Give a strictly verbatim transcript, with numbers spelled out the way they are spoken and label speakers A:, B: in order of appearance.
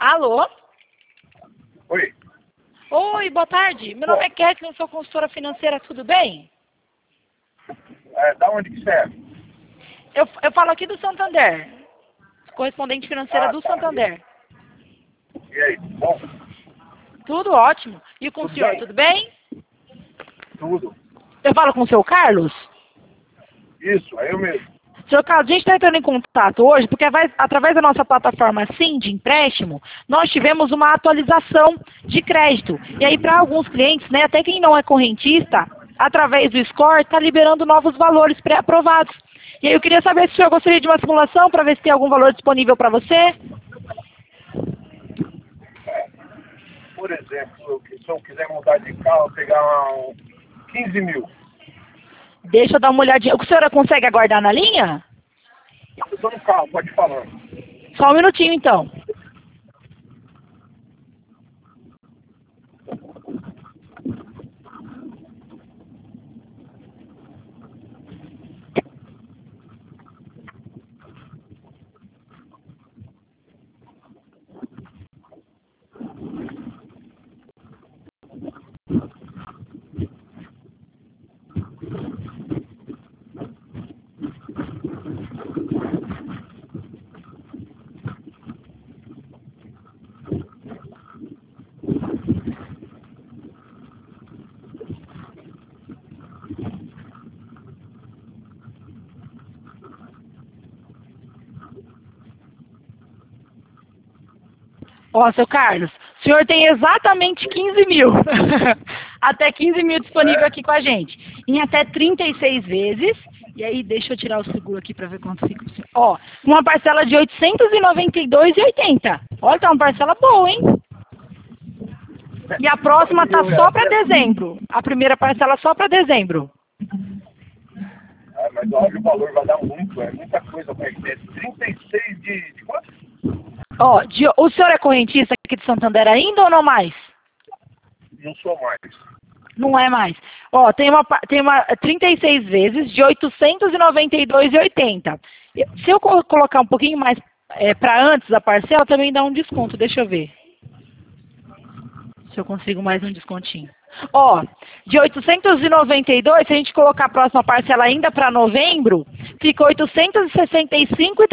A: Alô?
B: Oi.
A: Oi, boa tarde. Meu nome é Kathleen, sou consultora financeira, tudo bem?
B: É, da onde que você é?
A: Eu, eu falo aqui do Santander, correspondente financeira
B: Ah,
A: do
B: tá.
A: Santander.
B: E aí, bom?
A: Tudo ótimo. E com o
B: Tudo
A: senhor,
B: bem?
A: tudo bem?
B: Tudo.
A: Eu falo com o seu Carlos?
B: Isso, é eu mesmo.
A: Senhor Carlos, a gente está entrando em contato hoje porque vai, através da nossa plataforma Sim de empréstimo, nós tivemos uma atualização de crédito. E aí, para alguns clientes, né, até quem não é correntista, através do score, está liberando novos valores pré-aprovados. E aí eu queria saber se o senhor gostaria de uma simulação para ver se tem algum valor disponível para você.
B: Por exemplo, se eu quiser mudar de carro, pegar um quinze mil.
A: Deixa eu dar uma olhadinha. O senhor consegue aguardar na linha?
B: Eu tô no carro, pode falar.
A: Só um minutinho, então. Ó, seu Carlos, o senhor tem exatamente quinze mil. Até quinze mil disponível aqui com a gente. Em até trinta e seis vezes. E aí, deixa eu tirar o seguro aqui para ver quanto fica. Ó, uma parcela de oitocentos e noventa e dois reais e oitenta centavos. Olha, tá uma parcela boa, hein? E a próxima tá só para dezembro. A primeira parcela só para dezembro.
B: É, mas olha, o valor vai dar muito, é muita coisa para ele. trinta e seis de, de quanto?
A: Ó, de, o senhor é correntista aqui de Santander ainda ou não mais?
B: Não sou mais.
A: Não é mais. Ó, tem uma, tem uma trinta e seis vezes de oitocentos e noventa e dois reais e oitenta centavos. Se eu colocar um pouquinho mais é, para antes da parcela, também dá um desconto. Deixa eu ver. Se eu consigo mais um descontinho. Ó, de oitocentos e noventa e dois, se a gente colocar a próxima parcela ainda para novembro, fica oitocentos e sessenta e cinco reais e